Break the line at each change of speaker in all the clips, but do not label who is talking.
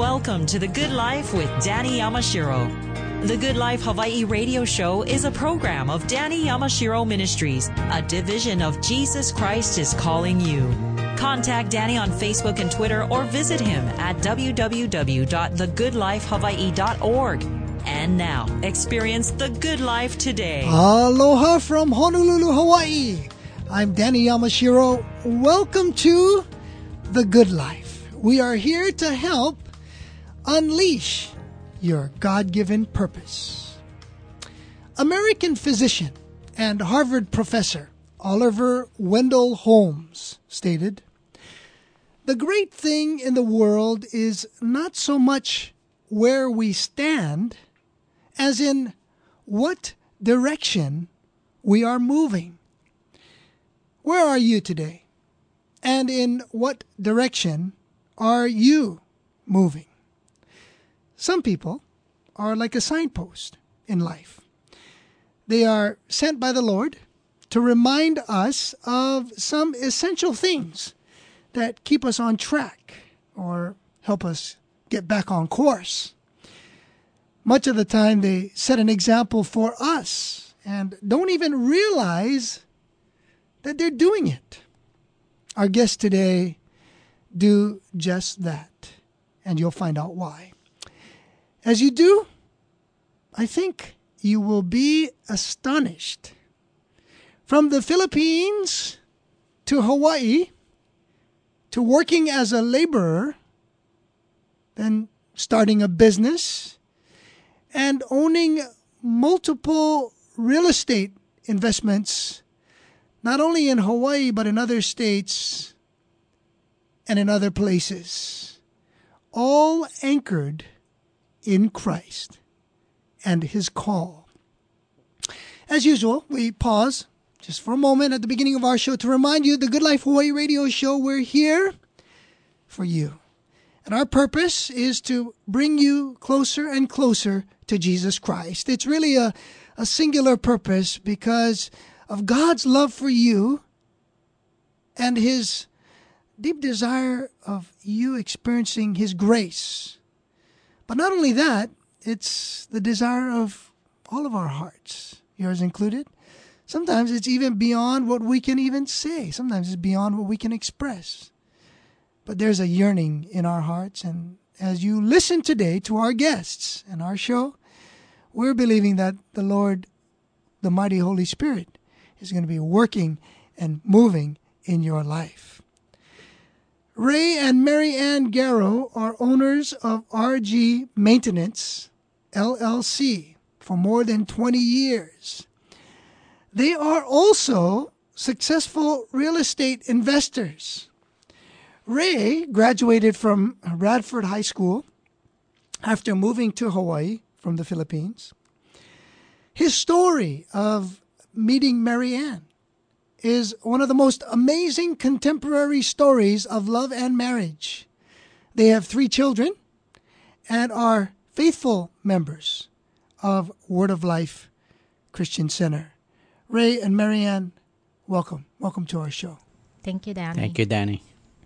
Welcome to The Good Life with Danny Yamashiro. The Good Life Hawaii radio show is a program of Danny Yamashiro Ministries, a division of Jesus Christ is Calling You. Contact Danny on Facebook and Twitter or visit him at www.thegoodlifehawaii.org. And now, experience the good life today.
Aloha from Honolulu, Hawaii. I'm Danny Yamashiro. Welcome to The Good Life. We are here to help unleash your God-given purpose. American physician and Harvard professor Oliver Wendell Holmes stated, "The great thing in the world is not so much where we stand as in what direction we are moving." Where are you today? And in what direction are you moving? Some people are like a signpost in life. They are sent by the Lord to remind us of some essential things that keep us on track or help us get back on course. Much of the time they set an example for us and don't even realize that they're doing it. Our guests today do just that, and you'll find out why. As you do, I think you will be astonished. From the Philippines to Hawaii, to working as a laborer, then starting a business, and owning multiple real estate investments, not only in Hawaii, but in other states and in other places, all anchored in Christ and His call. As usual, we pause just for a moment at the beginning of our show to remind you, the Good Life Hawaii radio show, we're here for you. And our purpose is to bring you closer and closer to Jesus Christ. It's really a singular purpose because of God's love for you and His deep desire of you experiencing His grace. But not only that, it's the desire of all of our hearts, yours included. Sometimes it's even beyond what we can even say. Sometimes it's beyond what we can express. But there's a yearning in our hearts. And as you listen today to our guests and our show, we're believing that the Lord, the mighty Holy Spirit, is going to be working and moving in your life. Ray and Mary Ann Garrow are owners of RG Maintenance, LLC, for more than 20 years. They are also successful real estate investors. Ray graduated from Radford High School after moving to Hawaii from the Philippines. His story of meeting Mary Ann is one of the most amazing contemporary stories of love and marriage. They have 3 children and are faithful members of Word of Life Christian Center. Ray and Mary Ann, welcome. Welcome to our show.
Thank you, Danny.
Thank you, Danny.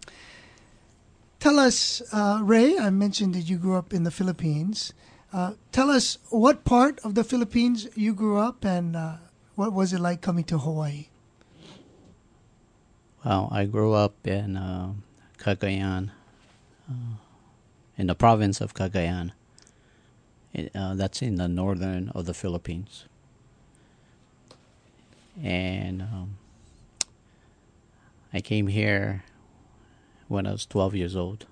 Tell us, Ray, I mentioned that you grew up in the Philippines. Tell us what part of the Philippines you grew up and what was it like coming to Hawaii?
Well, I grew up in Cagayan, in the province of Cagayan. That's in the northern of the Philippines. And I came here when I was 12 years old.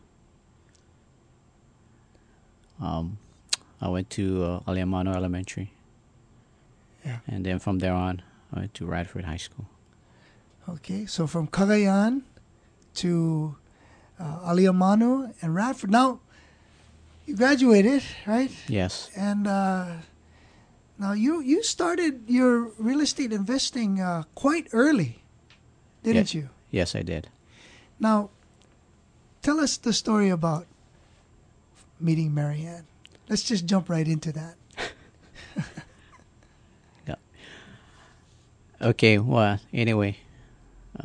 I went to Aliamano Elementary.
Yeah.
And then from there on, I went to Radford High School.
Okay, so from Cagayan to Aliamano and Radford. Now, you graduated, right?
Yes.
And now you started your real estate investing quite early, didn't you?
Yes, I did.
Now, tell us the story about meeting Mary Ann. Let's just jump right into that.
Yeah. Okay, well, anyway,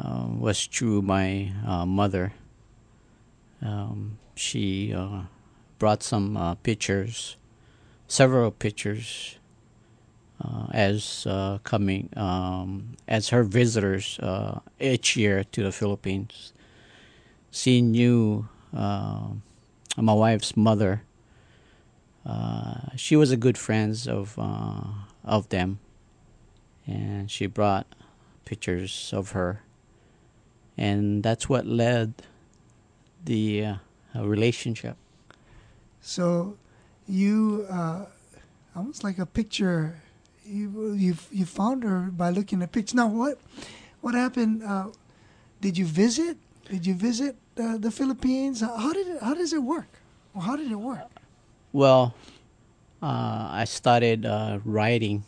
was through my mother. She brought some pictures, several pictures, as coming as her visitors each year to the Philippines. She knew my wife's mother. She was a good friend of them, and she brought pictures of her, and that's what led the relationship.
So you almost like a picture. You found her by looking at pictures. Now what happened? Did you visit? Did you visit the Philippines? How does it work? Well, how did it work?
Well, I started writing.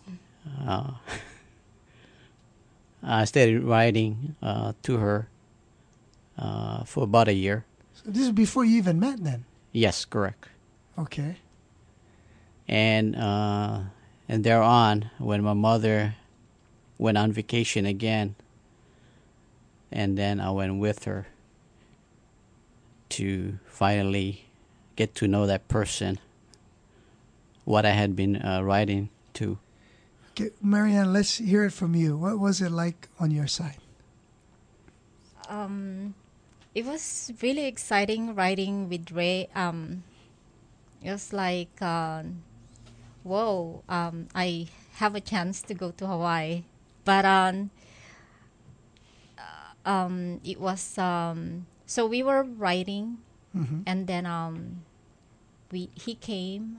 I started writing to her for about a year.
So this is before you even met, then.
Yes, correct.
Okay.
And thereon, when my mother went on vacation again, and then I went with her to finally get to know that person, what I had been writing to.
Okay, Marianne, let's hear it from you. What was it like on your side?
It was really exciting writing with Ray. It was like, whoa, I have a chance to go to Hawaii. But it was, so we were writing, and then he came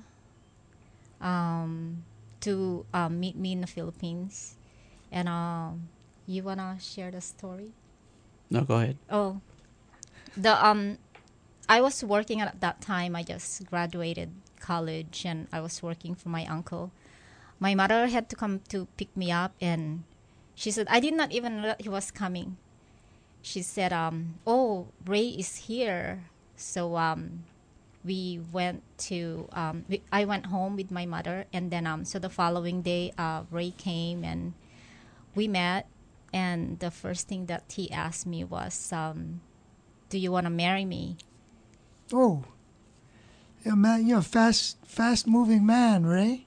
to meet me in the Philippines. And you want to share the story?
No, go ahead.
Oh, I was working at that time. I just graduated college, and I was working for my uncle. My mother had to come to pick me up, and she said, I did not even know that he was coming. She said, oh, Ray is here. So we went to, I went home with my mother, and then so the following day, Ray came, and we met. And the first thing that he asked me was, do you want to marry me?
Oh, yeah, man, you're a fast moving man, Ray.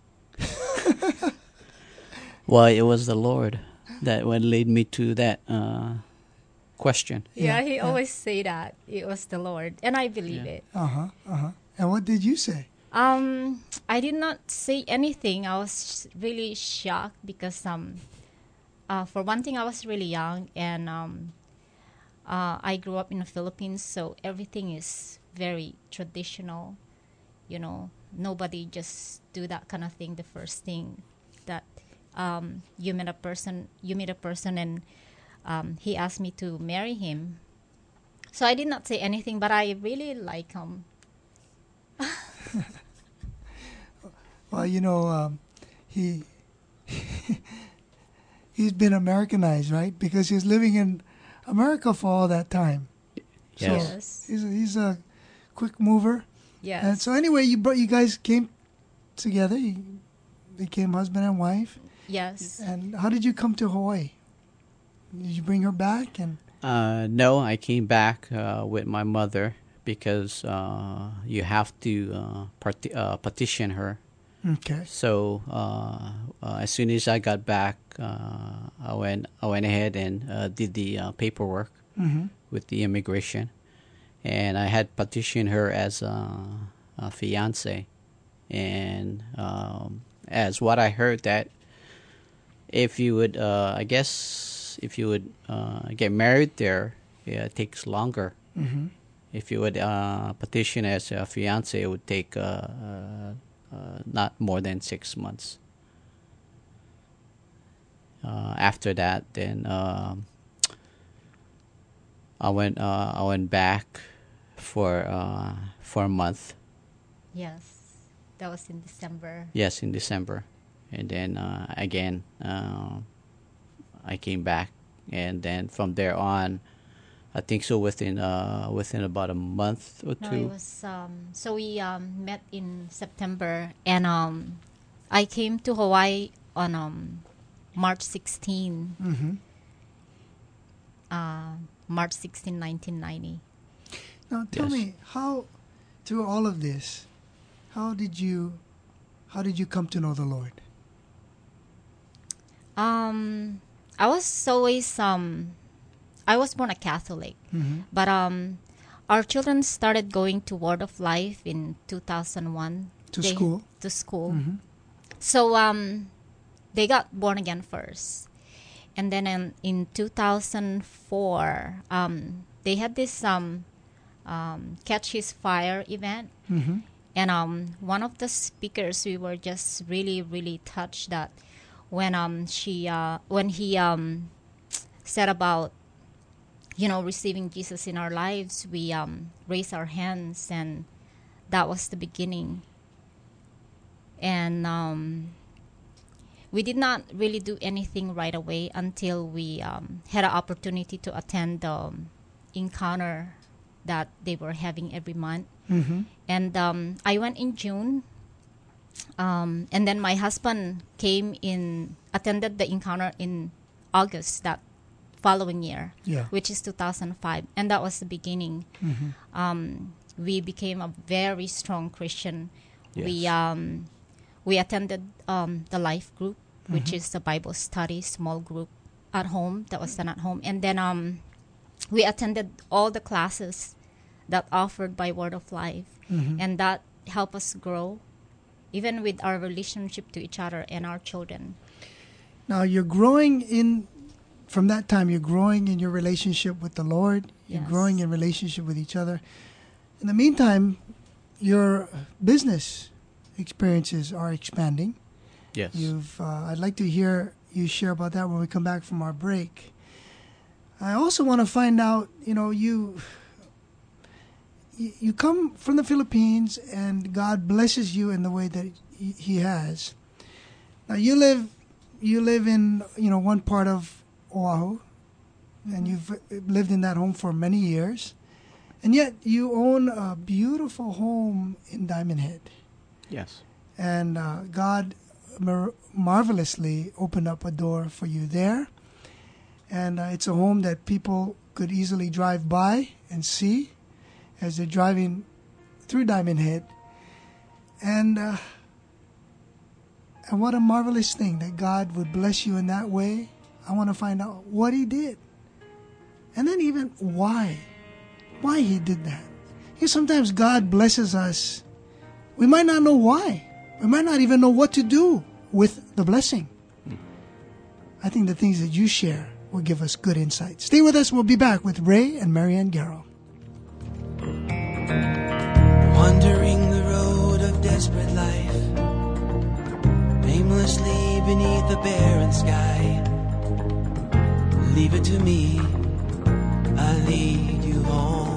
Well, it was the Lord that would lead me to that question.
Yeah, he always say that. It was the Lord. And I believe it.
And what did you say?
I did not say anything. I was really shocked because for one thing, I was really young, and I grew up in the Philippines, so everything is very traditional. You know, nobody just do that kind of thing. The first thing that you meet a person, and he asked me to marry him. So I did not say anything, but I really like him.
Well, you know, he's been Americanized, right? Because he's living in America for all that time.
Yes.
So he's a quick mover.
Yes.
And so anyway, you guys came together. You became husband and wife.
Yes.
And how did you come to Hawaii? Did you bring her back? And
no, I came back with my mother because you have to petition her.
okay.
So as soon as I got back, I went ahead and did the paperwork with the immigration, and I had petitioned her as a fiance, and as what I heard that if you would, I guess if you would get married there, it takes longer. If you would petition as a fiance, it would take not more than 6 months. After that, then I went back for a month.
Yes. That was in December.
Yes, in December, and then again I came back, and then from there on, I think so within about a month or
No,
two.
it was so we met in September, and I came to Hawaii on March 16. March 16, 1990.
Now tell
Yes.
me how, through all of this, How did you come to know the Lord?
I was always I was born a Catholic, but our children started going to Word of Life in 2001
To school.
So they got born again first, and then in 2004 they had this Catch His Fire event, and one of the speakers, we were just really touched that when he said about receiving Jesus in our lives, we raised our hands, and that was the beginning. And we did not really do anything right away until we had an opportunity to attend the encounter that they were having every month. And I went in June, and then my husband attended the encounter in August that following year, which is 2005, and that was the beginning. We became a very strong Christian. Yes. We attended the life group, which is the Bible study small group at home that was done at home, and then we attended all the classes that offered by Word of Life, and that helped us grow, even with our relationship to each other and our children.
Now from that time, you're growing in your relationship with the Lord. You're growing in relationship with each other. In the meantime, your business experiences are expanding.
Yes.
I'd like to hear you share about that when we come back from our break. I also want to find out, you come from the Philippines, and God blesses you in the way that He has. Now you live in one part of Oahu, and you've lived in that home for many years, and yet you own a beautiful home in Diamond Head.
Yes.
And God marvelously opened up a door for you there, and it's a home that people could easily drive by and see as they're driving through Diamond Head. And what a marvelous thing that God would bless you in that way. I want to find out what He did. And then even why He did that. Sometimes God blesses us. We might not know why. We might not even know what to do with the blessing. I think the things that you share will give us good insight. Stay with us. We'll be back with Ray and Marianne Garrow.
Wandering the road of desperate life, aimlessly beneath the barren sky. Leave it to me, I'll lead you home.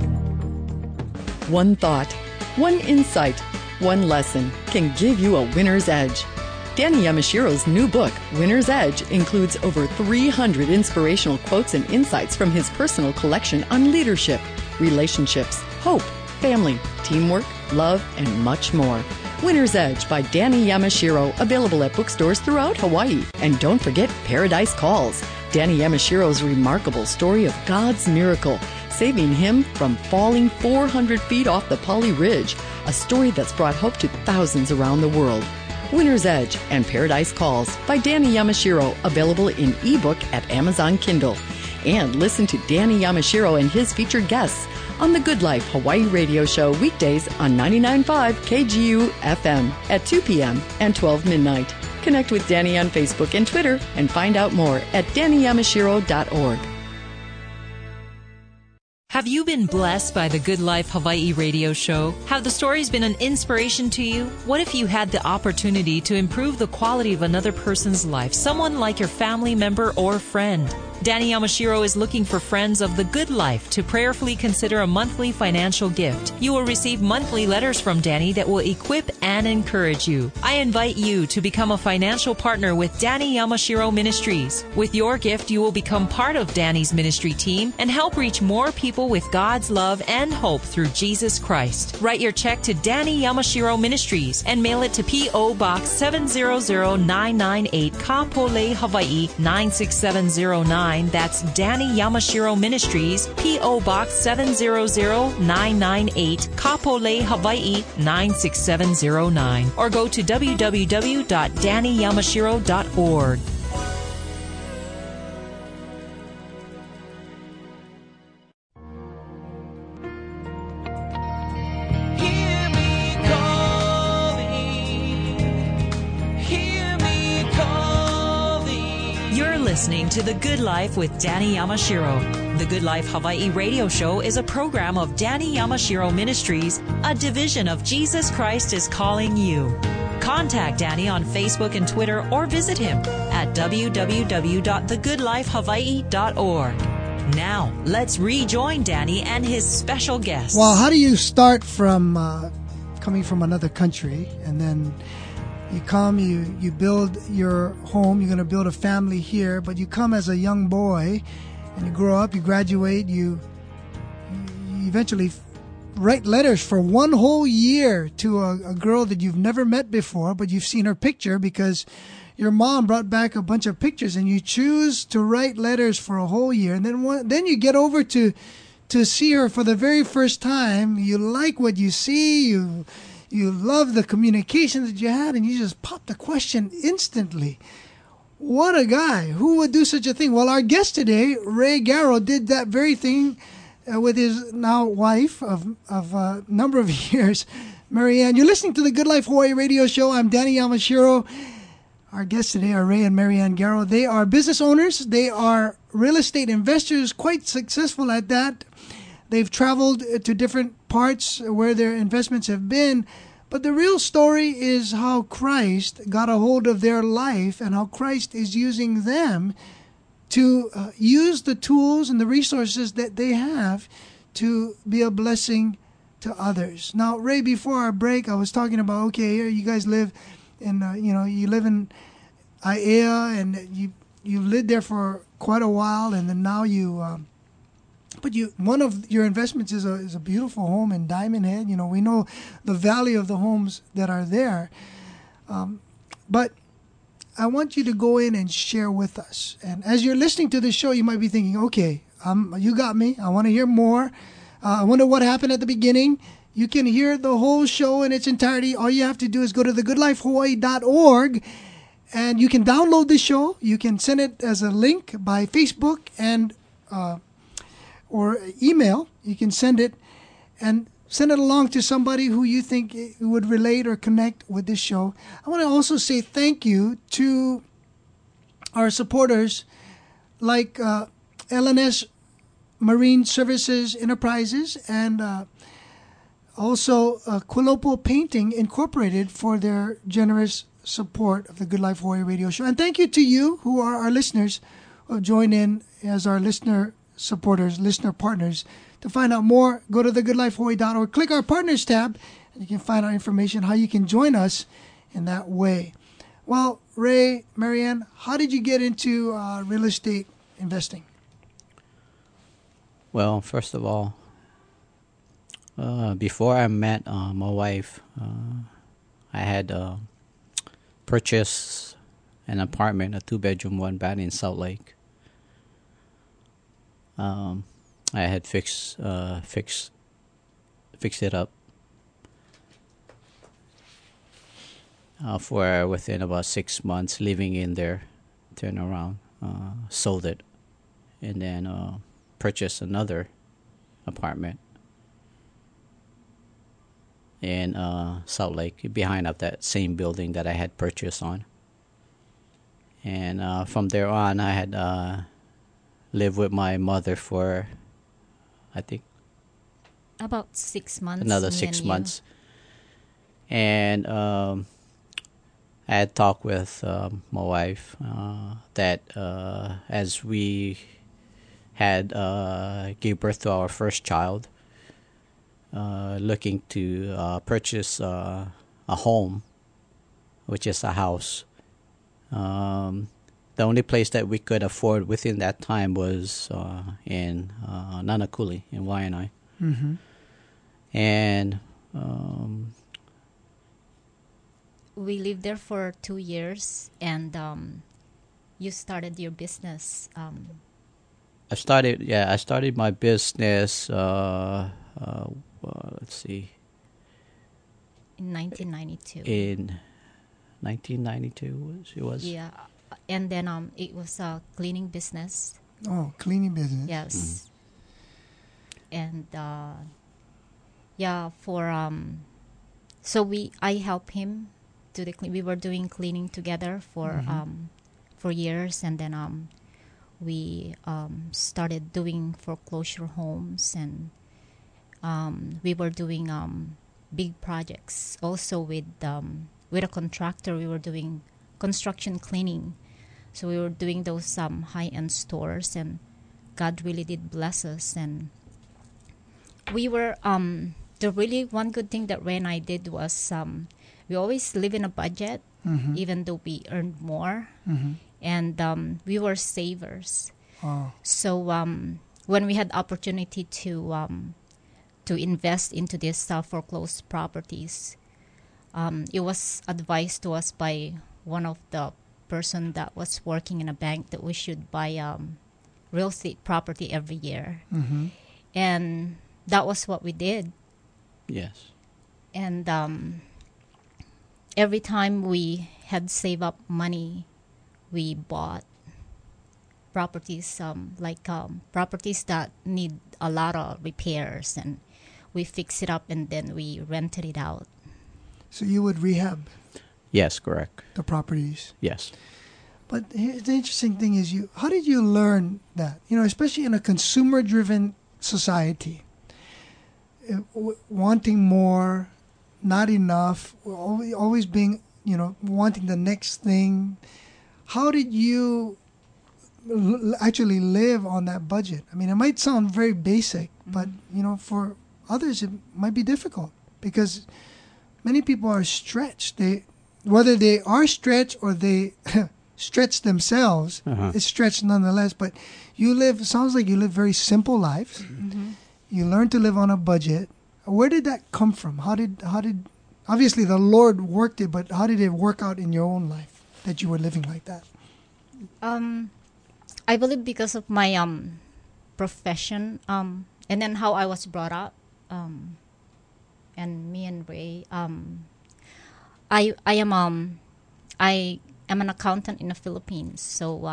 One thought, one insight, one lesson can give you a winner's edge. Danny Yamashiro's new book, Winner's Edge, includes over 300 inspirational quotes and insights from his personal collection on leadership, relationships, hope, family, teamwork, love, and much more. Winner's Edge by Danny Yamashiro, available at bookstores throughout Hawaii. And don't forget Paradise Calls, Danny Yamashiro's remarkable story of God's miracle, saving him from falling 400 feet off the Pali Ridge, a story that's brought hope to thousands around the world. Winner's Edge and Paradise Calls by Danny Yamashiro, available in ebook at Amazon Kindle. And listen to Danny Yamashiro and his featured guests on the Good Life Hawaii radio show weekdays on 99.5 KGU FM at 2 p.m. and 12 midnight. Connect with Danny on Facebook and Twitter and find out more at DannyYamashiro.org.
Have you been blessed by the Good Life Hawaii radio show? Have the stories been an inspiration to you? What if you had the opportunity to improve the quality of another person's life, someone like your family member or friend? Danny Yamashiro is looking for friends of the good life to prayerfully consider a monthly financial gift. You will receive monthly letters from Danny that will equip and encourage you. I invite you to become a financial partner with Danny Yamashiro Ministries. With your gift, you will become part of Danny's ministry team and help reach more people with God's love and hope through Jesus Christ. Write your check to Danny Yamashiro Ministries and mail it to P.O. Box 700998, Kapolei, Hawaii 96709. online, that's Danny Yamashiro Ministries, P.O. Box 700998, Kapolei, Hawaii 96709, or go to www.dannyyamashiro.org.
Hear me calling, hear me calling.
You're listening to The Good Life with Danny Yamashiro. The Good Life Hawaii radio show is a program of Danny Yamashiro Ministries, a division of Jesus Christ is Calling You. Contact Danny on Facebook and Twitter or visit him at www.thegoodlifehawaii.org. Now, let's rejoin Danny and his special guest.
Well, how do you start from coming from another country, and then you come, you build your home, you're going to build a family here, but you come as a young boy, and you grow up, you graduate, you eventually write letters for one whole year to a girl that you've never met before, but you've seen her picture because your mom brought back a bunch of pictures, and you choose to write letters for a whole year. And then you get over to see her for the very first time. You like what you see. You love the communication that you had, and you just pop the question instantly. What a guy. Who would do such a thing? Well, our guest today, Ray Garrow, did that very thing with his now wife of a number of years, Marianne. You're listening to the Good Life Hawaii radio show. I'm Danny Yamashiro. Our guests today are Ray and Marianne Garrow. They are business owners. They are real estate investors, quite successful at that. They've traveled to different parts where their investments have been. But the real story is how Christ got a hold of their life and how Christ is using them to use the tools and the resources that they have to be a blessing to others. Now, Ray, before our break, I was talking about, okay, here you guys live in, you live in Aiea, and you lived there for quite a while, and then now one of your investments is a beautiful home in Diamond Head. We know the value of the homes that are there, but I want you to go in and share with us. And as you're listening to this show, you might be thinking, okay, you got me. I want to hear more. I wonder what happened at the beginning. You can hear the whole show in its entirety. All you have to do is go to thegoodlifehawaii.org, and you can download the show. You can send it as a link by Facebook and or email. You can send it along to somebody who you think would relate or connect with this show. I want to also say thank you to our supporters like LNS Marine Services Enterprises and also Quilopo Painting Incorporated for their generous support of the Good Life Hawaii radio show. And thank you to you who are our listeners who have joined in as our listener supporters, listener partners. To find out more, go to thegoodlifehawaii.org, click our partners tab, and you can find out information how you can join us in that way. Well, Ray, Marianne, how did you get into real estate investing?
Well, first of all, before I met my wife, I had purchased an apartment, a 2-bedroom, 1-bath in Salt Lake. I had fixed it up for within about 6 months living in there, turned around, sold it, and then purchased another apartment in Salt Lake, behind of that same building that I had purchased on. And from there on, I had lived with my mother for, I think,
About 6 months.
another 6 months. And I had talked with my wife that as we had gave birth to our first child, looking to purchase a home, which is a house. The only place that we could afford within that time was in Nanakuli in Waianae.
Mm-hmm.
And
We lived there for 2 years, and you started your business
I started my business. Let's see,
In 1992.
in 1992 it was.
Yeah. And then it was a cleaning business.
Oh, cleaning business.
Yes. And yeah, so I helped him do the we were doing cleaning together for years, and then we started doing foreclosure homes, and we were doing big projects also with a contractor. We were doing construction cleaning, so we were doing those high-end stores, and God really did bless us. And we were the really one good thing that Ray and I did was we always live in a budget, even though we earned more, and we were savers.
Oh.
So when we had opportunity to invest into these foreclosed properties, it was advised to us by one of the person that was working in a bank that we should buy real estate property every year, and that was what we did.
Yes.
And every time we had saved up money, we bought properties, properties that need a lot of repairs, and we fix it up and then we rented it out.
So you would rehab
Yes, correct.
the properties.
Yes.
But here's the interesting thing is how did you learn that? Especially in a consumer-driven society, wanting more, not enough, always being, wanting the next thing. How did you actually live on that budget? I mean, it might sound very basic, but, for others it might be difficult because many people are stretched. Whether they are stretched or they stretch themselves, it's stretched nonetheless. But sounds like you live very simple lives. You learn to live on a budget. Where did that come from? How did obviously the Lord worked it, but how did it work out in your own life that you were living like that?
I believe because of my profession, and then how I was brought up, and me and Ray, I am an accountant in the Philippines, so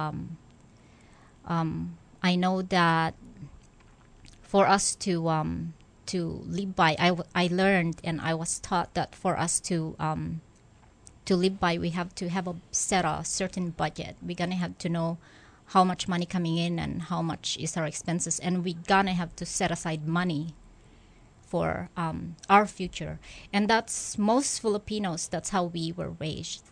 I know that for us to live by, I learned and I was taught that for us to live by, we have to have set a certain budget. We're gonna have to know how much money coming in and how much is our expenses, and we're gonna have to set aside money for our future. And that's most Filipinos. That's how we were raised.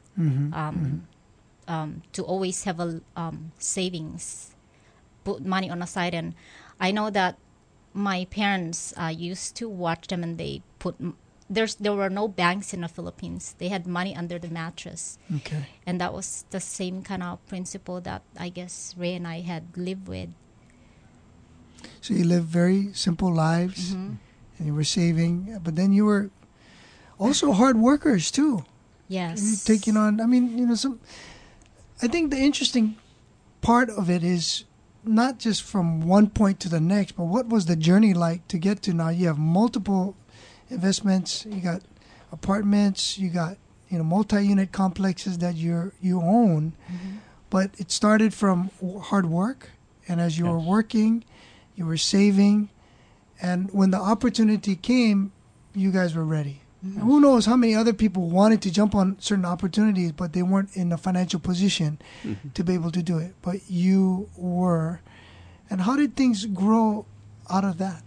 To always have a savings, put money on a side. And I know that my parents used to watch them, and they put there were no banks in the Philippines. They had money under the mattress.
Okay.
And that was the same kind of principle that I guess Ray and I had lived with.
So you lived very simple lives, and you were saving, but then you were also hard workers too.
Yes.
You're taking on, I think the interesting part of it is not just from one point to the next, but what was the journey like to get to now? You have multiple investments, you got apartments, you got multi-unit complexes that you own, but it started from hard work, and as you were working, you were saving, and when the opportunity came, you guys were ready. And who knows how many other people wanted to jump on certain opportunities, but they weren't in a financial position to be able to do it. But you were. And how did things grow out of that?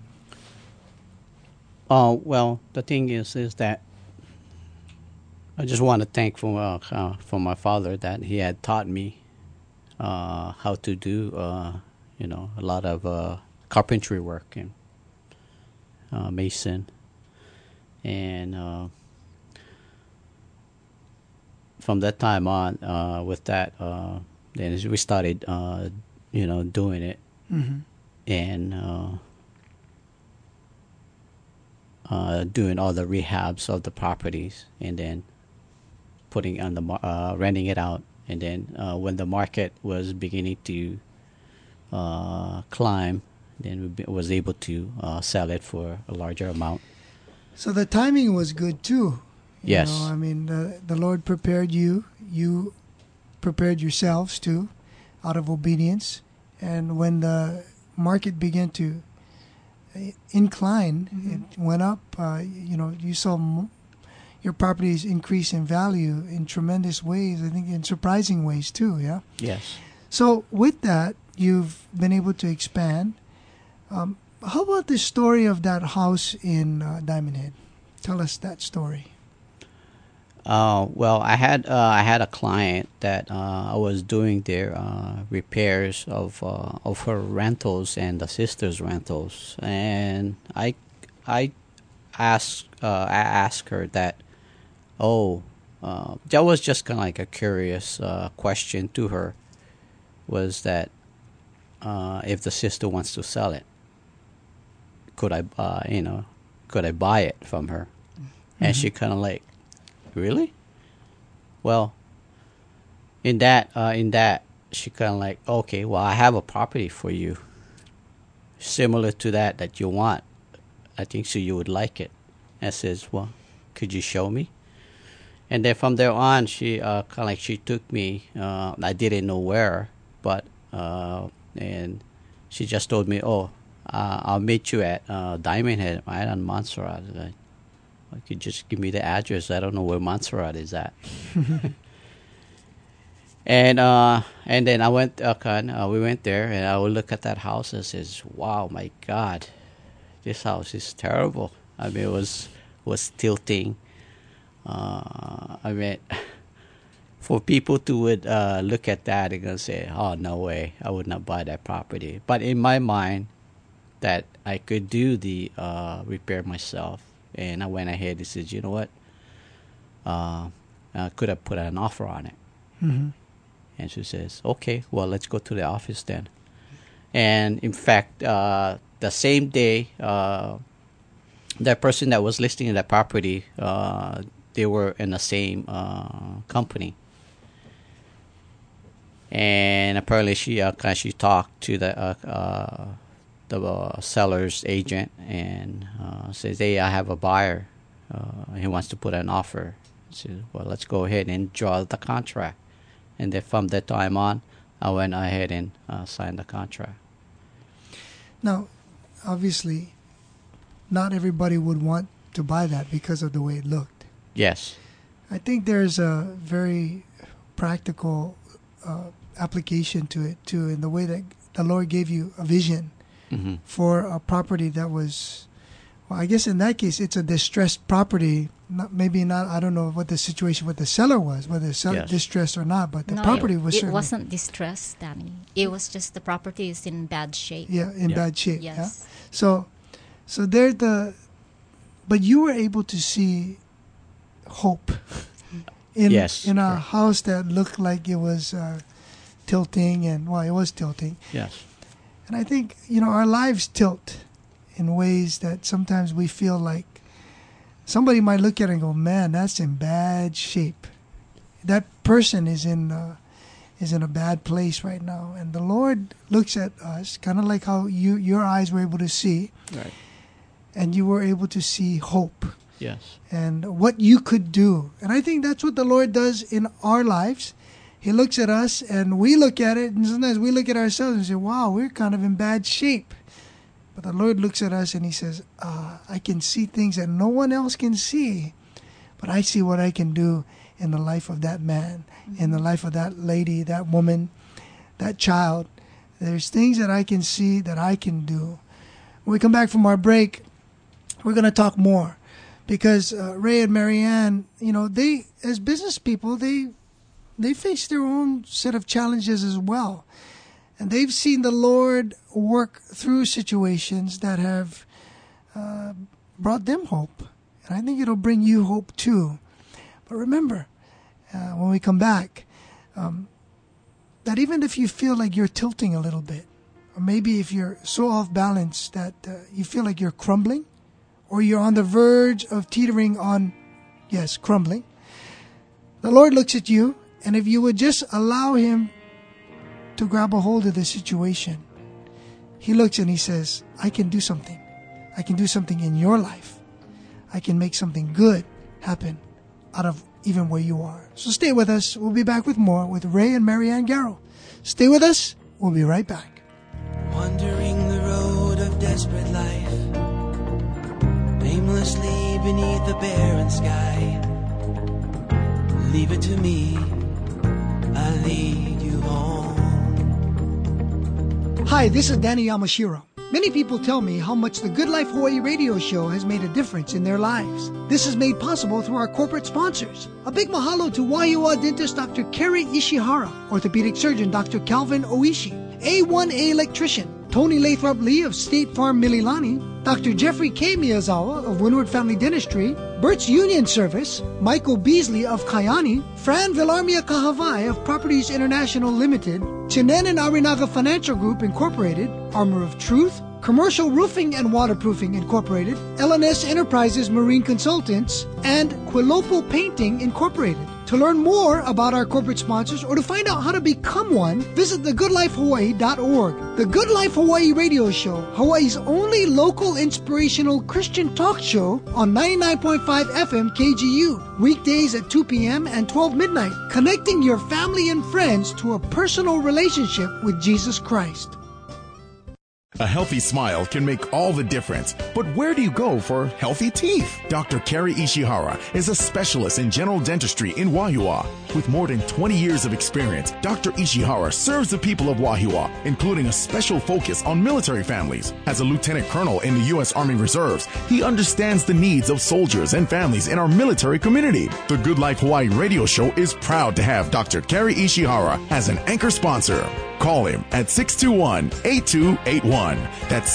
Well, the thing is that I just want to thank for my father that he had taught me how to do a lot of carpentry work and mason. And from that time on, with that, then we started, doing it, and doing all the rehabs of the properties, and then putting on renting it out. And then when the market was beginning to climb, then we was able to sell it for a larger amount.
So the timing was good too.
Yes.
You know, I mean, the Lord prepared you. You prepared yourselves too, out of obedience. And when the market began to incline, it went up. You saw your properties increase in value in tremendous ways. I think in surprising ways too. Yeah.
Yes.
So with that, you've been able to expand. How about the story of that house in Diamond Head? Tell us that story.
Well, I had a client that I was doing their repairs of her rentals and the sister's rentals, and I asked her that. That was just kind of like a curious question to her. Was that if the sister wants to sell it, could I buy it from her? And she kind of like, really? Well, in that she kind of like, okay, well, I have a property for you, similar to that you want. I think so you would like it. I says, well, could you show me? And then from there on, she kind of like she took me. I didn't know where, but and she just told me, I'll meet you at Diamond Head, right on Montserrat. I could just give me the address. I don't know where Montserrat is at. And then I went. We went there, and I would look at that house and says, "Wow, my God, this house is terrible." I mean, it was tilting. I mean, for people to would look at that, they're gonna say, "Oh, no way, I would not buy that property." But in my mind, that I could do the repair myself. And I went ahead and said, you know what? Could I put an offer on it?
Mm-hmm.
And she says, okay, well, let's go to the office then. And in fact, the same day, that person that was listing that property, they were in the same company. And apparently she talked to the seller's agent and says, hey, I have a buyer. He wants to put an offer. I said, well, let's go ahead and draw the contract. And then from that time on, I went ahead and signed the contract.
Now, obviously, not everybody would want to buy that because of the way it looked.
Yes.
I think there's a very practical application to it, too, in the way that the Lord gave you a vision for a property that was, well, I guess in that case, it's a distressed property. I don't know what the situation with the seller was, whether the seller distressed or not, but the property was certainly.
It wasn't distressed, Danny. It was just the property is in bad shape.
Yeah, in bad shape.
Yes.
Yeah? So but you were able to see hope in a house that looked like it was tilting, and it was tilting.
Yes.
And I think, our lives tilt in ways that sometimes we feel like somebody might look at it and go, man, that's in bad shape. That person is in a bad place right now. And the Lord looks at us kind of like how your eyes were able to see.
Right.
And you were able to see hope.
Yes.
And what you could do. And I think that's what the Lord does in our lives. He looks at us and we look at it, and sometimes we look at ourselves and say, wow, we're kind of in bad shape. But the Lord looks at us and He says, I can see things that no one else can see, but I see what I can do in the life of that man, in the life of that lady, that woman, that child. There's things that I can see that I can do. When we come back from our break, we're going to talk more, because Ray and Marianne, they, as business people, they face their own set of challenges as well. And they've seen the Lord work through situations that have brought them hope. And I think it'll bring you hope too. But remember, when we come back, that even if you feel like you're tilting a little bit, or maybe if you're so off balance that you feel like you're crumbling, or you're on the verge of teetering on, crumbling, the Lord looks at you, and if you would just allow Him to grab a hold of the situation, He looks and he says, I can do something. I can do something in your life. I can make something good happen out of even where you are. So stay with us. We'll be back with more with Ray and Marianne Garrow. Stay with us. We'll be right back.
Wandering the road of desperate life, aimlessly beneath the barren sky. Leave it to me, I'll lead you home.
Hi, this is Danny Yamashiro. Many people tell me how much the Good Life Hawaii radio show has made a difference in their lives. This is made possible through our corporate sponsors. A big mahalo to Wahiawa dentist Dr. Kerry Ishihara, orthopedic surgeon Dr. Calvin Oishi, A1A electrician Tony Lathrop Lee of State Farm Mililani, Dr. Jeffrey K. Miyazawa of Windward Family Dentistry, Bert's Union Service, Michael Beasley of Kayani, Fran Villarmia Kahavai of Properties International Limited, Chinen and Arinaga Financial Group Incorporated, Armor of Truth, Commercial Roofing and Waterproofing Incorporated, LNS Enterprises Marine Consultants, and Quilopo Painting Incorporated. To learn more about our corporate sponsors or to find out how to become one, visit thegoodlifehawaii.org. The Good Life Hawaii Radio Show, Hawaii's only local inspirational Christian talk show on 99.5 FM KGU, weekdays at 2 p.m. and 12 midnight, connecting your family and friends to a personal relationship with Jesus Christ.
A healthy smile can make all the difference. But where do you go for healthy teeth? Dr. Kerry Ishihara is a specialist in general dentistry in Wahiawa. With more than 20 years of experience, Dr. Ishihara serves the people of Wahiawa, including a special focus on military families. As a lieutenant colonel in the U.S. Army Reserves, he understands the needs of soldiers and families in our military community. The Good Life Hawaii radio show is proud to have Dr. Kerry Ishihara as an anchor sponsor. Call him at 621-8281. That's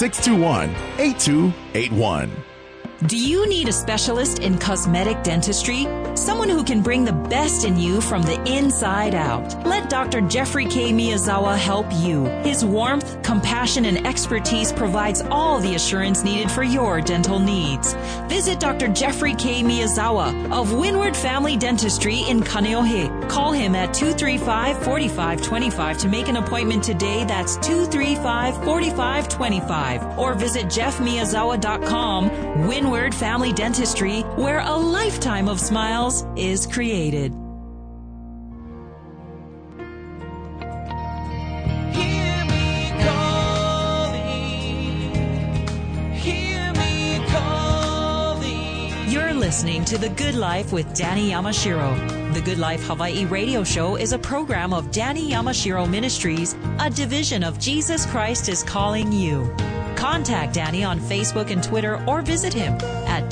621-8281.
Do you need a specialist in cosmetic dentistry? Someone who can bring the best in you from the inside out. Let Dr. Jeffrey K. Miyazawa help you. His warmth, compassion, and expertise provides all the assurance needed for your dental needs. Visit Dr. Jeffrey K. Miyazawa of Windward Family Dentistry in Kaneohe. Call him at 235-4525 to make an appointment today. That's 235-4525. Or visit jeffmiyazawa.com. Windward Family Dentistry, where a lifetime of smiles is created.
Hear me calling, hear me calling.
You're listening to The Good Life with Danny Yamashiro. The Good Life Hawaii radio show is a program of Danny Yamashiro Ministries, a division of Jesus Christ is Calling You. Contact Danny on Facebook and Twitter or visit him at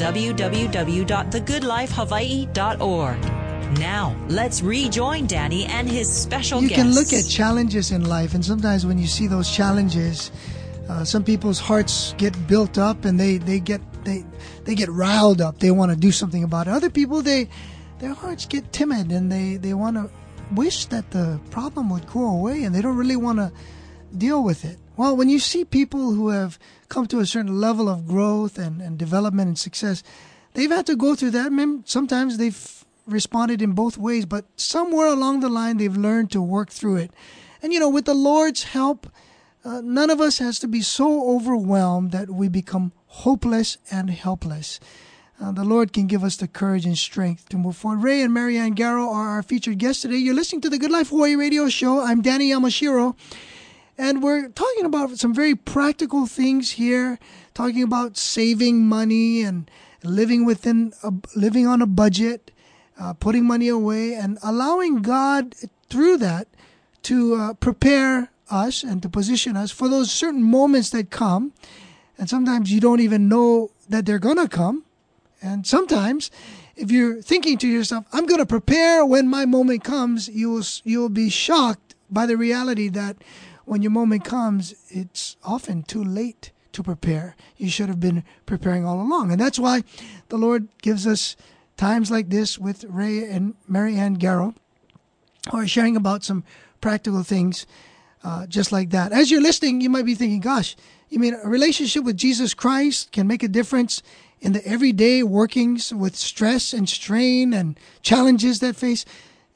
www.thegoodlifehawaii.org. Now, let's rejoin Danny and his special guest.
You can look at challenges in life, and sometimes when you see those challenges, some people's hearts get built up and they get riled up. They want to do something about it. Other people, their hearts get timid and they want to wish that the problem would go away, and they don't really want to deal with it. Well, when you see people who have come to a certain level of growth and development and success, they've had to go through that. Sometimes they've responded in both ways, but somewhere along the line, they've learned to work through it. And, with the Lord's help, none of us has to be so overwhelmed that we become hopeless and helpless. The Lord can give us the courage and strength to move forward. Ray and Marianne Garrow are our featured guests today. You're listening to the Good Life Hawaii radio show. I'm Danny Yamashiro. And we're talking about some very practical things here, talking about saving money and living on a budget, putting money away, and allowing God through that to prepare us and to position us for those certain moments that come. And sometimes you don't even know that they're going to come. And sometimes if you're thinking to yourself, I'm going to prepare when my moment comes, you'll be shocked by the reality that when your moment comes, it's often too late to prepare. You should have been preparing all along. And that's why the Lord gives us times like this with Ray and Marianne Garrow, who are sharing about some practical things just like that. As you're listening, you might be thinking, gosh, you mean a relationship with Jesus Christ can make a difference in the everyday workings with stress and strain and challenges that face?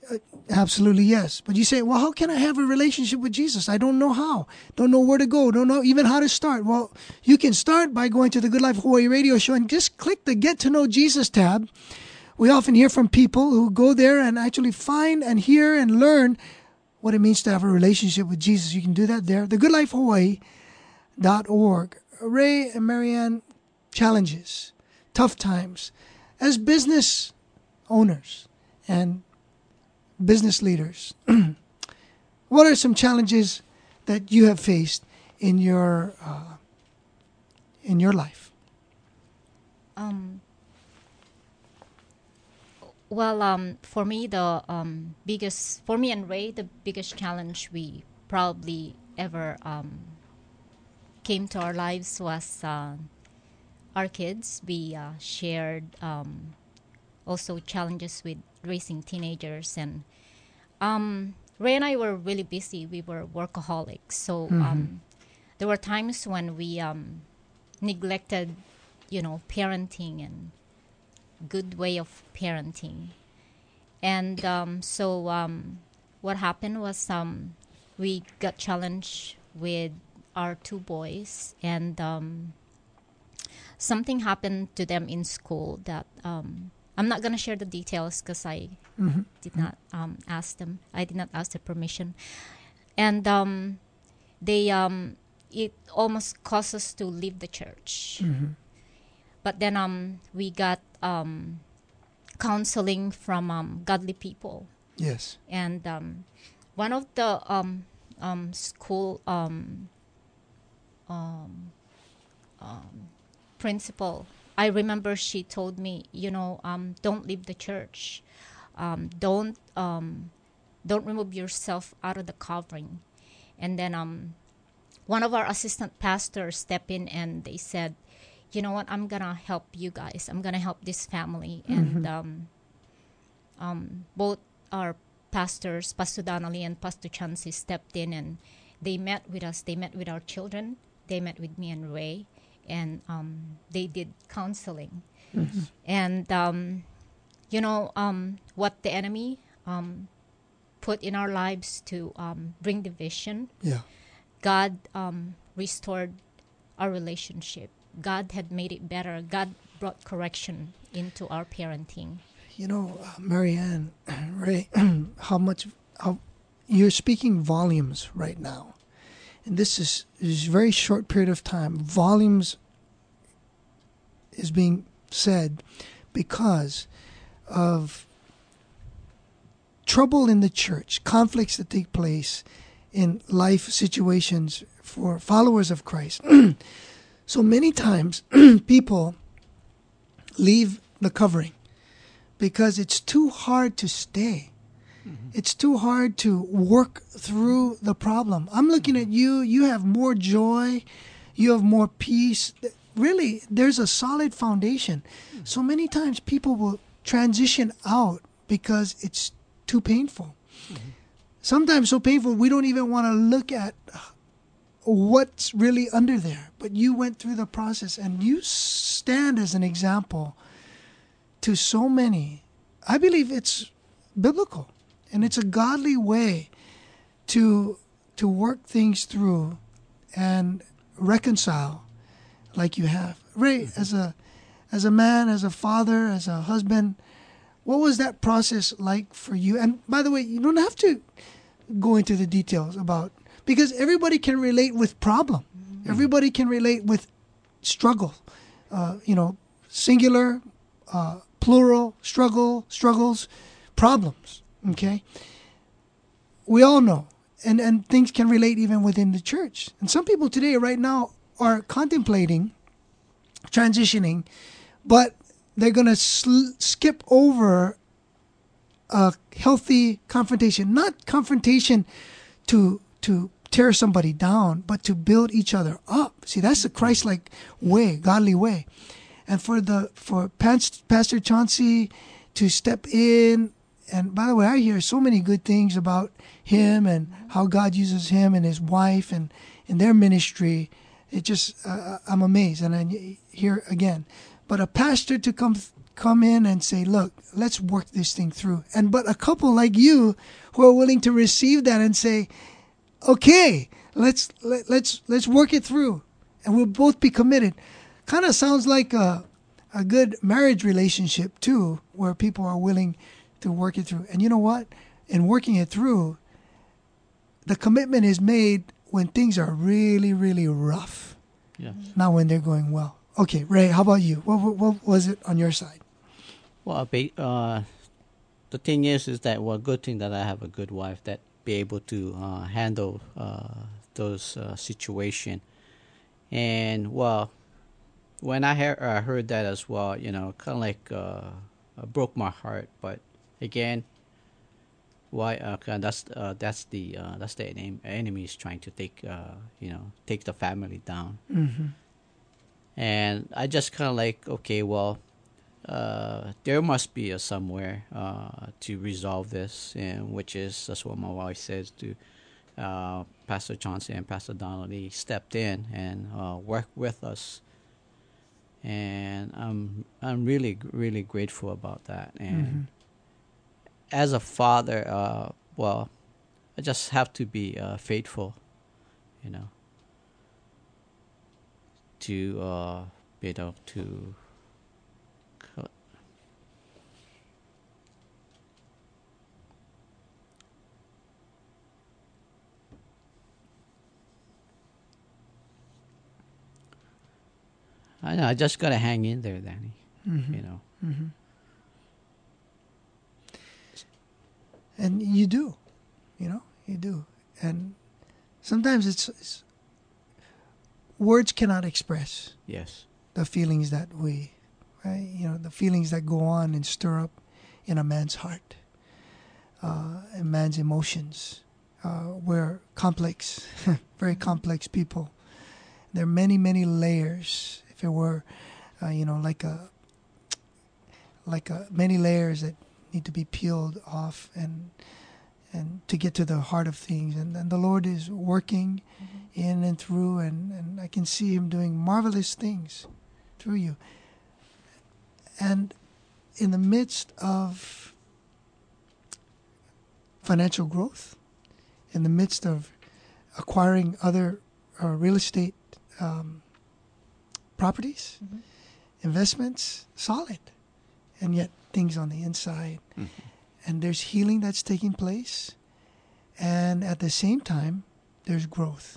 Absolutely, yes. But you say, well, how can I have a relationship with Jesus? I don't know how. Don't know where to go. Don't know even how to start. Well, you can start by going to the Good Life Hawaii radio show and just click the Get to Know Jesus tab. We often hear from people who go there and actually find and hear and learn what it means to have a relationship with Jesus. You can do that there. thegoodlifehawaii.org. Ray and Marianne, challenges, tough times. As business owners and business leaders, what are some challenges that you have faced in your life?
For me, for me and Ray, the biggest challenge we probably ever came to our lives was our kids. We shared also challenges with raising teenagers, and Ray and I were really busy. We were workaholics, so there were times when we neglected, parenting and good way of parenting. And what happened was we got challenged with our two boys, and something happened to them in school that I'm not going to share the details because I did not ask them. I did not ask their permission. And it almost caused us to leave the church. But then we got counseling from godly people.
Yes.
And one of the school principal, I remember she told me, don't leave the church. Don't remove yourself out of the covering. And then one of our assistant pastors stepped in and they said, you know what, I'm going to help you guys. I'm going to help this family. And both our pastors, Pastor Donnelly and Pastor Chansey, stepped in and they met with us. They met with our children. They met with me and Ray. And they did counseling. And, what the enemy put in our lives to bring division, God restored our relationship. God had made it better. God brought correction into our parenting.
Marianne, Ray, how you're speaking volumes right now. And this is a very short period of time. Volumes is being said because of trouble in the church, conflicts that take place in life situations for followers of Christ. So many times people leave the covering because it's too hard to stay. It's too hard to work through the problem. I'm looking at you. You have more joy. You have more peace. Really, there's a solid foundation. So many times people will transition out because it's too painful. Sometimes so painful we don't even want to look at what's really under there. But you went through the process and you stand as an example to so many. I believe it's biblical. And it's a godly way to work things through and reconcile like you have. Ray, as a man, as a father, as a husband, what was that process like for you? And by the way, you don't have to go into the details because everybody can relate with problem. Everybody can relate with struggle. Singular, plural, struggles, problems. Okay? We all know. And things can relate even within the church. And some people today, right now, are contemplating transitioning, but they're going to skip over a healthy confrontation. Not confrontation to tear somebody down, but to build each other up. See, that's the Christ-like way, godly way. And for Pastor Chauncey to step in. And by the way, I hear so many good things about him and how God uses him and his wife and in their ministry. It just, I'm amazed. And I hear again. But a pastor to come come in and say, look, let's work this thing through. But a couple like you who are willing to receive that and say, okay, let's work it through, and we'll both be committed. Kind of sounds like a good marriage relationship too, where people are willing to work it through. And you know what? In working it through, the commitment is made when things are really, really rough, not when they're going well. Okay, Ray, how about you? What was it on your side?
Well, the thing is that, well, good thing that I have a good wife that be able to handle those situation. And, well, when I heard that as well, you know, kind of like broke my heart. But again, why? That's the enemy is trying to take take the family down.
Mm-hmm.
And I just kind of like, okay, well, there must be a somewhere to resolve this, and which is, that's what my wife says to Pastor Johnson and Pastor Donnelly stepped in and worked with us, and I'm really, really grateful about that. And as a father, well, I just have to be faithful, you know, to to I know, I just gotta hang in there, Danny. You know.
Mm-hmm. And you do, you do. And sometimes it's words cannot express the feelings that the feelings that go on and stir up in a man's heart, and man's emotions. We're complex, very complex people. There are many, many layers. If it were, like many layers that need to be peeled off and to get to the heart of things. And the Lord is working in and through, and I can see Him doing marvelous things through you. And in the midst of financial growth, in the midst of acquiring other real estate properties, investments, solid, and yet things on the inside. And there's healing that's taking place, and at the same time, there's growth.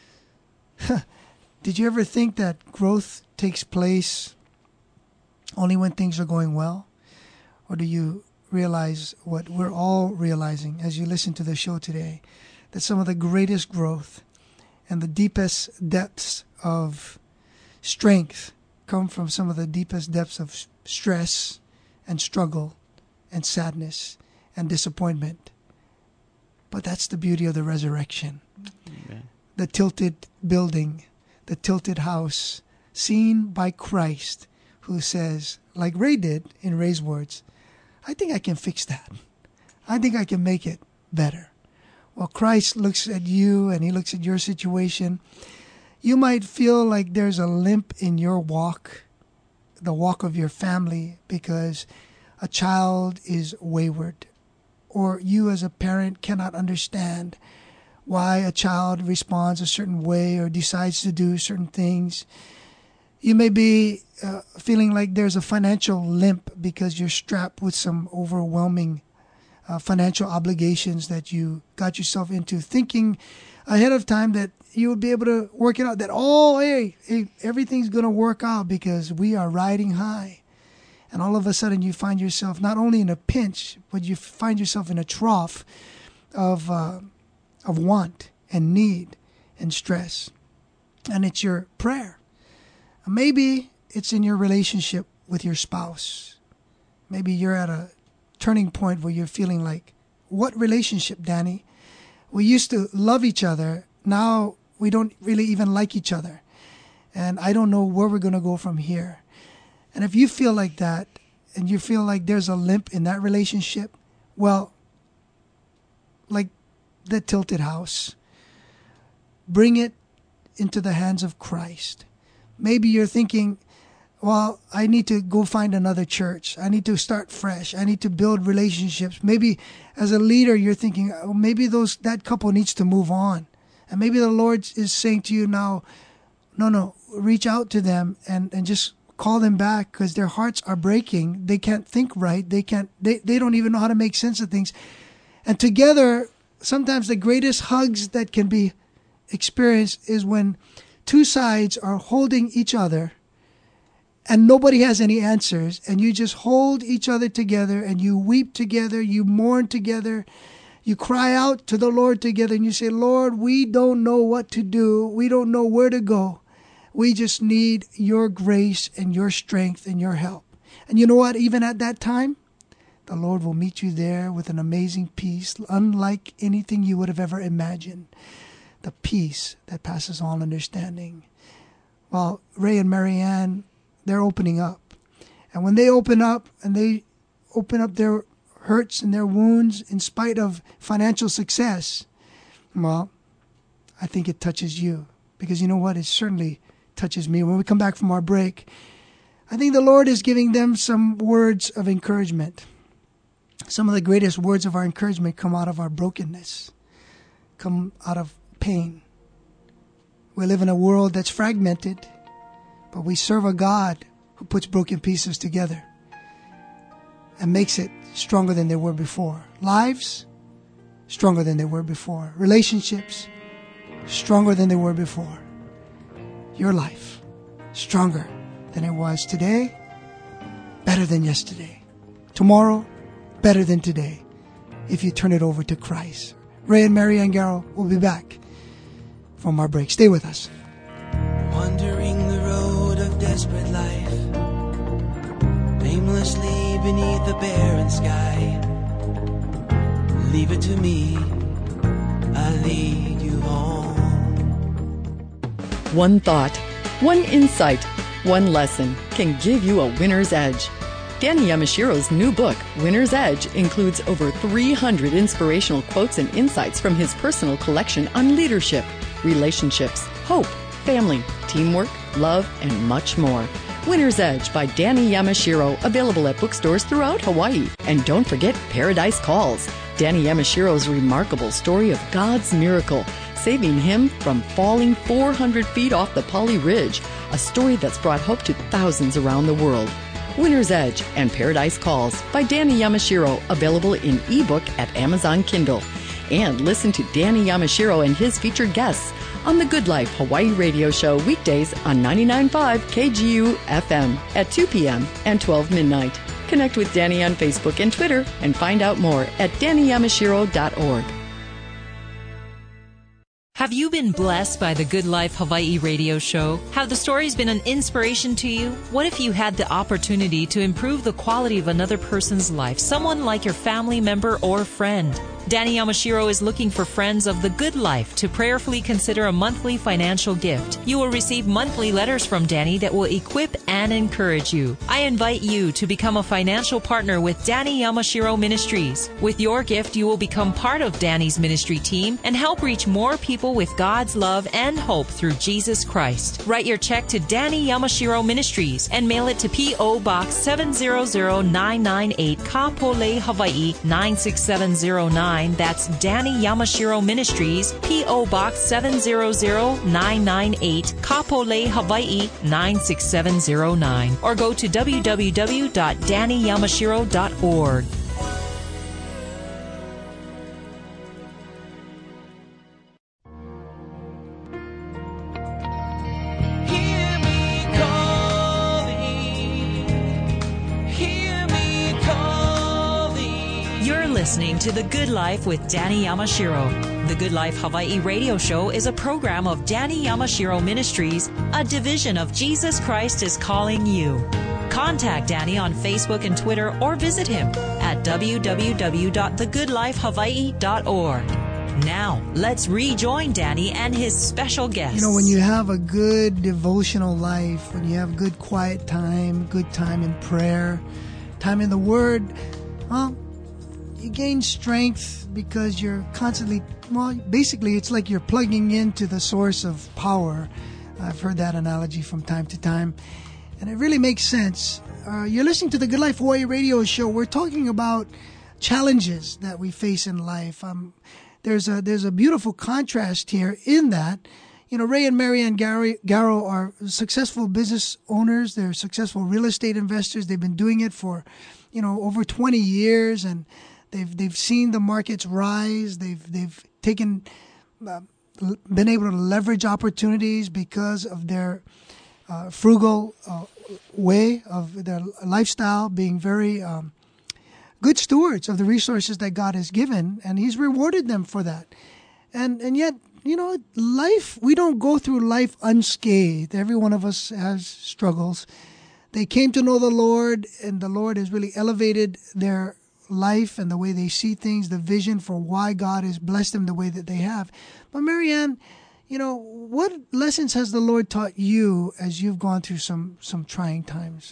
Did you ever think that growth takes place only when things are going well? Or do you realize what we're all realizing as you listen to the show today, that some of the greatest growth and the deepest depths of strength come from some of the deepest depths of stress and struggle and sadness and disappointment? But that's the beauty of the resurrection.
Amen.
The tilted building, the tilted house, seen by Christ, who says, like Ray did in Ray's words, I think I can fix that. I think I can make it better. Well, Christ looks at you and He looks at your situation. You might feel like there's a limp in your walk, the walk of your family, because a child is wayward, or you as a parent cannot understand why a child responds a certain way or decides to do certain things. You may be feeling like there's a financial limp because you're strapped with some overwhelming financial obligations that you got yourself into, thinking ahead of time that you would be able to work it out, that, everything's going to work out because we are riding high. And all of a sudden you find yourself not only in a pinch, but you find yourself in a trough of want and need and stress. And it's your prayer. Maybe it's in your relationship with your spouse. Maybe you're at a turning point where you're feeling like, what relationship, Danny? We used to love each other. Now we don't really even like each other. And I don't know where we're going to go from here. And if you feel like that, and you feel like there's a limp in that relationship, well, like the tilted house, bring it into the hands of Christ. Maybe you're thinking, well, I need to go find another church. I need to start fresh. I need to build relationships. Maybe as a leader, you're thinking, oh, maybe that couple needs to move on. And maybe the Lord is saying to you now, no, reach out to them and just call them back, because their hearts are breaking. They can't think right. They don't even know how to make sense of things. And together, sometimes the greatest hugs that can be experienced is when two sides are holding each other and nobody has any answers, and you just hold each other together and you weep together, you mourn together, you cry out to the Lord together, and you say, Lord, we don't know what to do. We don't know where to go. We just need your grace and your strength and your help. And you know what? Even at that time, the Lord will meet you there with an amazing peace, unlike anything you would have ever imagined. The peace that passes all understanding. Well, Ray and Marianne, they're opening up. And when they open up their hurts and their wounds in spite of financial success, well, I think it touches you. Because you know what? It certainly touches me. When we come back from our break, I think the Lord is giving them some words of encouragement. Some of the greatest words of our encouragement come out of our brokenness, come out of pain. We live in a world that's fragmented, but we serve a God who puts broken pieces together and makes it stronger than they were before. Lives, stronger than they were before. Relationships, stronger than they were before. Your life, stronger than it was today, better than yesterday. Tomorrow, better than today, if you turn it over to Christ. Ray and Marianne Garrow will be back from our break. Stay with us.
Wandering the road of desperate life, aimlessly beneath the barren sky. Leave it to me, I'll lead you home.
One thought, one insight, one lesson can give you a winner's edge. Danny Yamashiro's new book, Winner's Edge, includes over 300 inspirational quotes and insights from his personal collection on leadership, relationships, hope, family, teamwork, love, and much more. Winner's Edge by Danny Yamashiro, available at bookstores throughout Hawaii. And don't forget Paradise Calls, Danny Yamashiro's remarkable story of God's miracle, saving him from falling 400 feet off the Pali Ridge, a story that's brought hope to thousands around the world. Winner's Edge and Paradise Calls by Danny Yamashiro, available in ebook at Amazon Kindle. And listen to Danny Yamashiro and his featured guests on the Good Life Hawaii radio show weekdays on 99.5 KGU FM at 2 p.m. and 12 midnight. Connect with Danny on Facebook and Twitter and find out more at DannyYamashiro.org.
Have you been blessed by the Good Life Hawaii radio show? Have the stories been an inspiration to you? What if you had the opportunity to improve the quality of another person's life, someone like your family member or friend? Danny Yamashiro is looking for friends of the Good Life to prayerfully consider a monthly financial gift. You will receive monthly letters from Danny that will equip and encourage you. I invite you to become a financial partner with Danny Yamashiro Ministries. With your gift, you will become part of Danny's ministry team and help reach more people with God's love and hope through Jesus Christ. Write your check to Danny Yamashiro Ministries and mail it to P.O. Box 700998, Kapolei, Hawaii 96709. That's Danny Yamashiro Ministries, P.O. Box 700998, Kapolei, Hawaii 96709. Or go to www.dannyyamashiro.org. Listening to The Good Life with Danny Yamashiro. The Good Life Hawaii radio show is a program of Danny Yamashiro Ministries, a division of Jesus Christ is Calling You. Contact Danny on Facebook and Twitter or visit him at www.thegoodlifehawaii.org. Now, let's rejoin Danny and his special guest.
You know, when you have a good devotional life, when you have good quiet time, good time in prayer, time in the Word, well, you gain strength because you're constantly, well, basically it's like you're plugging into the source of power. I've heard that analogy from time to time. And it really makes sense. You're listening to the Good Life Hawaii radio show. We're talking about challenges that we face in life. There's a beautiful contrast here in that, Ray and Marianne Garrow are successful business owners. They're successful real estate investors. They've been doing it for, over 20 years, and they've seen the markets rise. They've taken, been able to leverage opportunities because of their frugal way of their lifestyle, being very good stewards of the resources that God has given, and He's rewarded them for that. And yet, life, we don't go through life unscathed. Every one of us has struggles. They came to know the Lord, and the Lord has really elevated their life and the way they see things, the vision for why God has blessed them the way that they have. But Marianne, what lessons has the Lord taught you as you've gone through some trying times?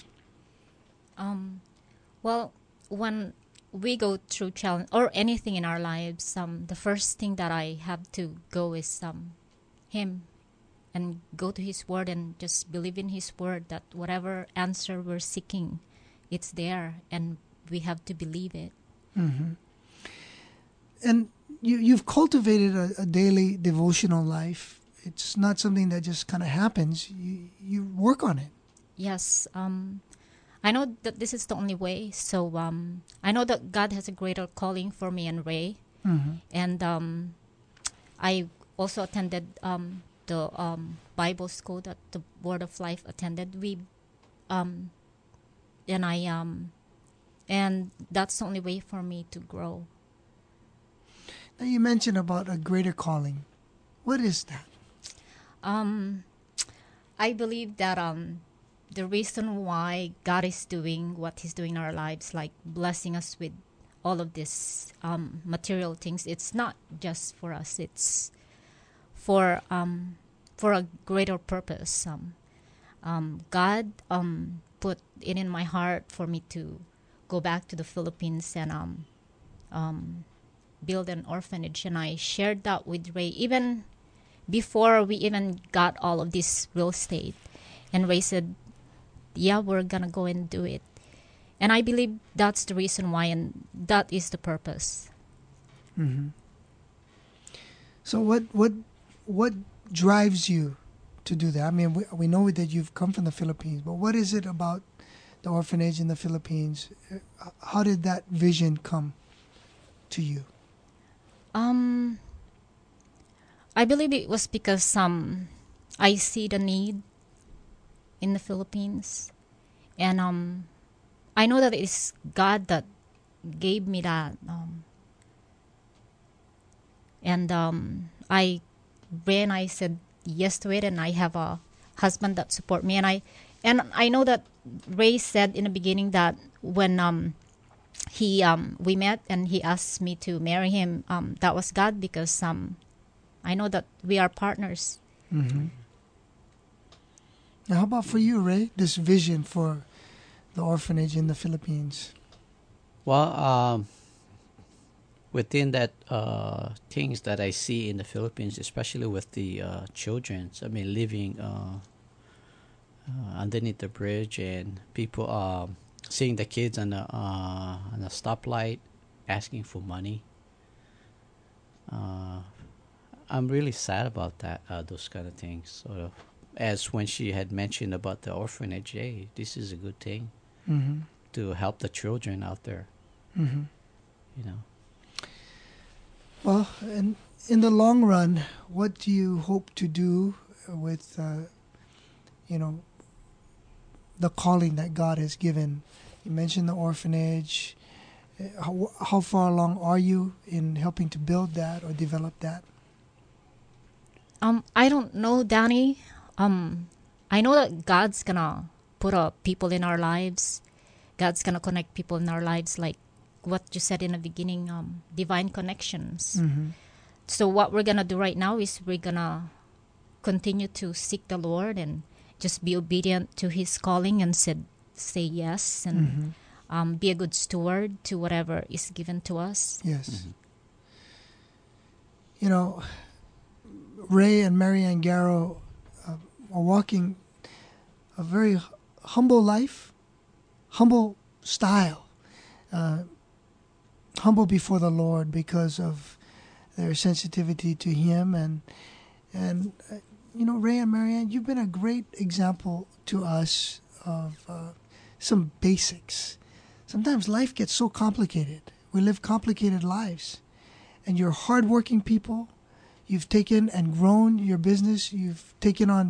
Well, when we go through challenge or anything in our lives, the first thing that I have to go is Him, and go to His Word and just believe in His Word that whatever answer we're seeking, it's there, and we have to believe it.
Mm-hmm. And you've cultivated a daily devotional life. It's not something that just kind of happens. You work on it.
Yes. I know that this is the only way. So I know that God has a greater calling for me and Ray.
Mm-hmm.
And I also attended the Bible school that the Word of Life attended. And that's the only way for me to grow.
Now you mentioned about a greater calling. What is that?
I believe that the reason why God is doing what He's doing in our lives, like blessing us with all of this material things, it's not just for us. It's for a greater purpose. God put it in my heart for me to go back to the Philippines and build an orphanage, and I shared that with Ray even before we even got all of this real estate. And Ray said, yeah, we're gonna go and do it. And I believe that's the reason why, and that is the purpose.
Mm-hmm. So what drives you to do that? I mean, we know that you've come from the Philippines, but what is it about the orphanage in the Philippines? How did that vision come to you?
I believe it was because I see the need in the Philippines, and I know that it's God that gave me that, and I said yes to it, and I have a husband that support me, and I know that Ray said in the beginning that when we met and he asked me to marry him, that was God, because I know that we are partners.
Mm-hmm. Now, how about for you, Ray? This vision for the orphanage in the Philippines.
Well, within that things that I see in the Philippines, especially with the children, I mean, living underneath the bridge, and people seeing the kids on a stoplight asking for money. I'm really sad about that, those kind of things. Sort of, as when she had mentioned about the orphanage, hey, this is a good thing,
mm-hmm.
to help the children out there.
Mm-hmm. Well, and in the long run, what do you hope to do with, the calling that God has given? You mentioned the orphanage. How far along are you in helping to build that or develop that?
I don't know, Danny. I know that God's gonna put people in our lives. God's gonna connect people in our lives, like what you said in the beginning, divine connections.
Mm-hmm.
So what we're gonna do right now is we're gonna continue to seek the Lord and just be obedient to His calling and say yes, and be a good steward to whatever is given to us.
Yes. Mm-hmm. Ray and Marianne Garrow are walking a very humble life, humble style, humble before the Lord because of their sensitivity to Him. And Ray and Marianne, you've been a great example to us of some basics. Sometimes life gets so complicated. We live complicated lives. And you're hardworking people. You've taken and grown your business. You've taken on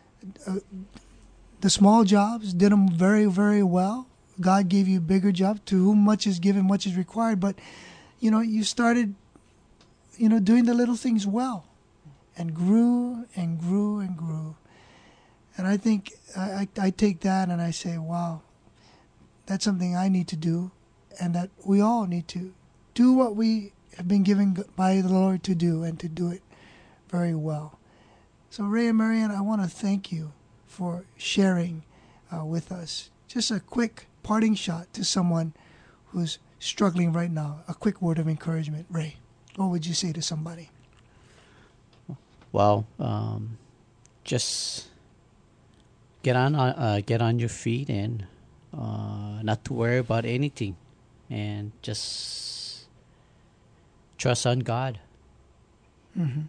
the small jobs, did them very, very well. God gave you bigger jobs. To whom much is given, much is required. But, you started, doing the little things well and grew and grew and grew. And I think I take that and I say, wow, that's something I need to do, and that we all need to do what we have been given by the Lord to do, and to do it very well. So Ray and Marianne, I want to thank you for sharing with us. Just a quick parting shot to someone who's struggling right now. A quick word of encouragement. Ray, what would you say to somebody?
Well, just get on your feet and not to worry about anything, and just trust on God.
Mm-hmm.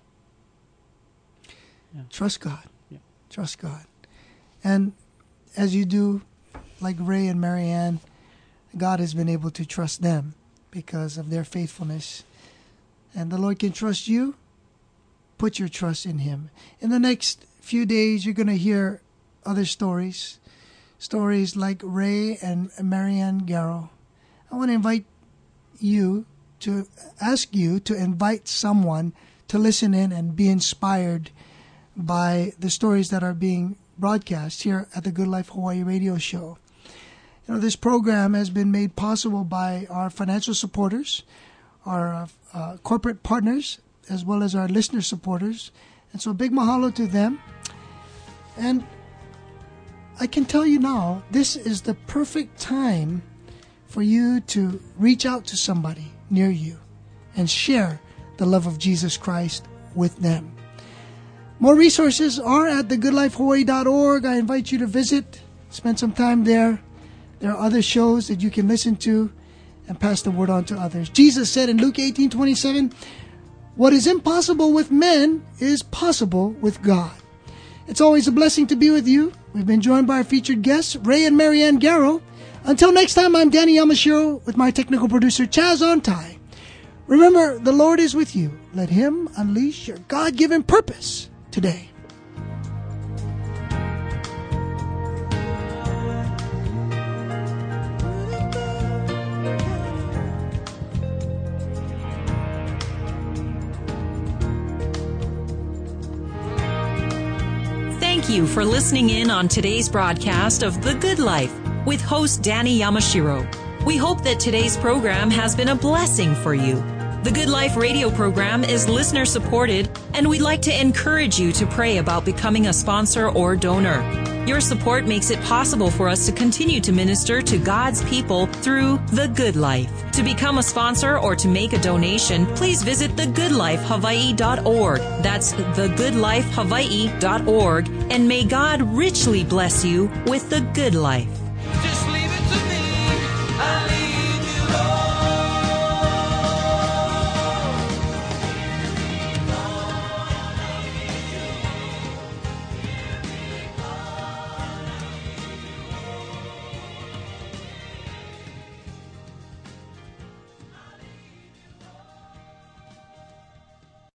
Yeah.
Trust God.
Yeah.
Trust God. And as you do, like Ray and Marianne, God has been able to trust them because of their faithfulness. And the Lord can trust you. Put your trust in Him. In the next few days, you're going to hear other stories like Ray and Marianne Garrow. I want to ask you to invite someone to listen in and be inspired by the stories that are being broadcast here at the Good Life Hawaii radio show. This program has been made possible by our financial supporters, our corporate partners, as well as our listener supporters. And so a big mahalo to them. And I can tell you now, this is the perfect time for you to reach out to somebody near you and share the love of Jesus Christ with them. More resources are at thegoodlifehawaii.org. I invite you to visit, spend some time there. There are other shows that you can listen to and pass the word on to others. Jesus said in Luke 18:27, "What is impossible with men is possible with God." It's always a blessing to be with you. We've been joined by our featured guests, Ray and Marianne Garrow. Until next time, I'm Danny Yamashiro with my technical producer, Chaz Ontai. Remember, the Lord is with you. Let Him unleash your God-given purpose today.
Thank you for listening in on today's broadcast of The Good Life with host Danny Yamashiro. We hope that today's program has been a blessing for you. The Good Life radio program is listener supported, and we'd like to encourage you to pray about becoming a sponsor or donor. Your support makes it possible for us to continue to minister to God's people through The Good Life. To become a sponsor or to make a donation, please visit thegoodlifehawaii.org. That's thegoodlifehawaii.org, and may God richly bless you with the good life.